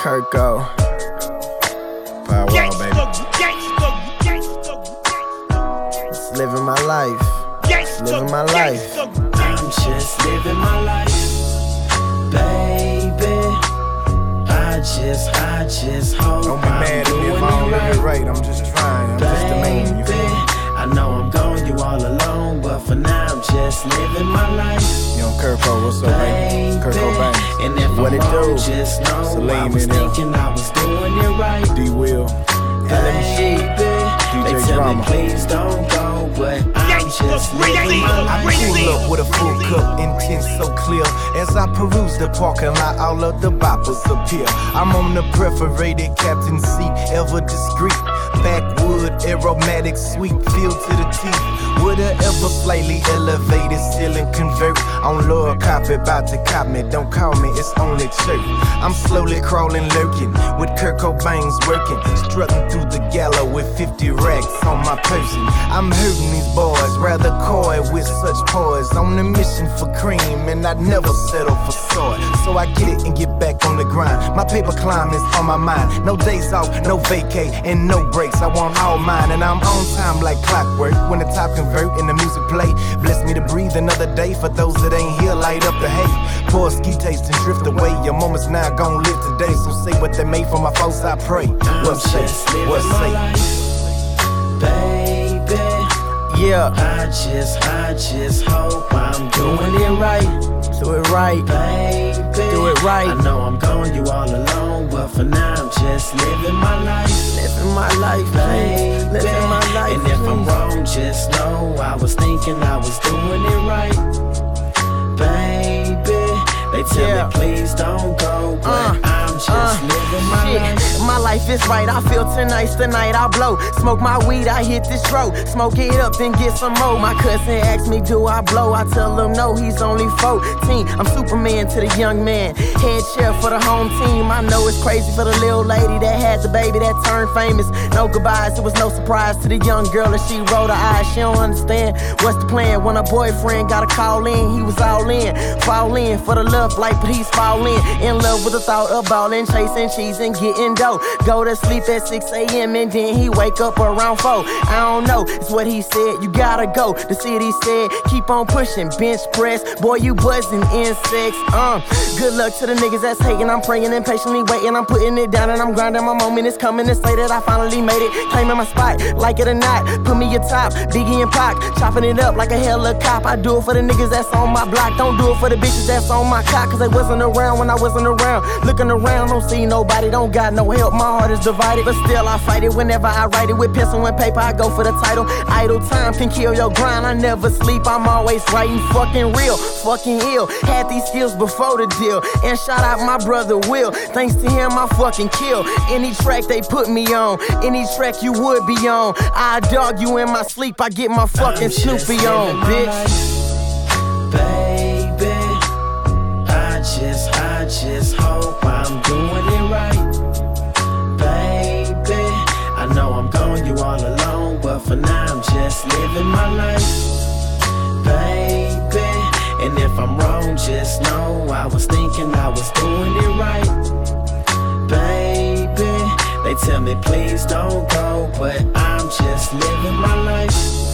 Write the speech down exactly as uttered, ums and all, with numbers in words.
Kirko. Firewall, baby. Just living my life. Just living my life. I'm just living my life, baby. I just, I just hope Don't be mad at me if I don't live it right. I'm just trying. I'm just the man. You feel me? I know I'm gone, you all alone, but for now I'm just living my life. Yo, Kirko, what's up, baby? Kirko Banks. And if what I'm it wrong, do? just know Salim I was in here. thinking I was doing it right. D Will. Baby, D they J tell Drama. me please don't go, but I'm just living my life. I pull up with a full cup, intent so clear. As I peruse the parking lot, all of the boppers appear. I'm on the perforated captain seat, ever discreet. Backwood, aromatic, sweet, filled to the teeth. With a ever slightly elevated ceiling convert. On lower copy, about to cop me. Don't call me, it's only church. I'm slowly crawling, lurking, with Kirko Bangs working. Strutting through the gala with fifty racks on my person. I'm hurting these boys, rather coy with such poise. On a mission for cream, and I'd never settle for soy. So I get it and get back on the grind. My paper climb is on my mind. No days off, no vacay, and no breaks. I want all mine, and I'm on time like clockwork. When the top convert and the music play, bless me to breathe another day. For those that ain't here, light up the hay. Pour a ski taste and drift away. Your moments now gon' live today. So say what they made for my folks, I pray. What say? What say? Baby, Yeah, I just, I just hope I'm doing it right. do it right. Baby, Do it right. I know I'm gone, you all alone, but for now I'm just living my life. Living my life, babe. Baby, Living my life. and if I'm please. wrong, just know I was thinking I was doing it right. Baby, they tell Yeah. me please don't go, but Uh, I'm just uh, living my shit. life. My life is right, I feel tonight's the night I blow. Smoke my weed, I hit this road. Smoke it up, then get some more. My cousin asks me, do I blow? I tell him no, he's only fourteen. I'm Superman to the young man. Head chef for the home team. I know it's crazy for the little lady that had the baby that turned famous. No goodbyes, it was no surprise to the young girl as she rolled her eyes. She don't understand what's the plan. When her boyfriend got a call in, he was all in. Fall in for the love life, but he's falling in love with the thought of ballin', chasing cheese and getting dough. Go to sleep at six a m and then he wake up around four. I don't know, it's what he said. You gotta go. The city said, keep on pushing, bench press. Boy, you buzzing insects. Um, good luck to the niggas that's hating. I'm praying and patiently waiting. I'm putting it down and I'm grinding. My moment is coming to say that I finally made it. Claiming my spot, like it or not. Put me atop, Biggie and Pac, chopping it up like a hella cop. I do it for the niggas that's on my block. Don't do it for the bitches that's on my cock, cause they wasn't around when I wasn't around. Looking around, don't see nobody, don't got no help. My heart is divided, but still I fight it. Whenever I write it with pencil and paper, I go for the title. Idle time can kill your grind. I never sleep, I'm always writing. Fucking real, fucking ill. Had these skills before the deal. And shout out my brother Will. Thanks to him, I fucking kill any track they put me on. Any track you would be on. I dog you in my sleep, I get my fucking Snoopy on, bitch. Baby, I just, I just hope I'm doing it right. Baby, I know I'm gone, you all alone, but for now I'm just living my life. Baby, and if I'm wrong, just know I was thinking I was doing it right. Baby, they tell me please don't go, but I'm just living my life.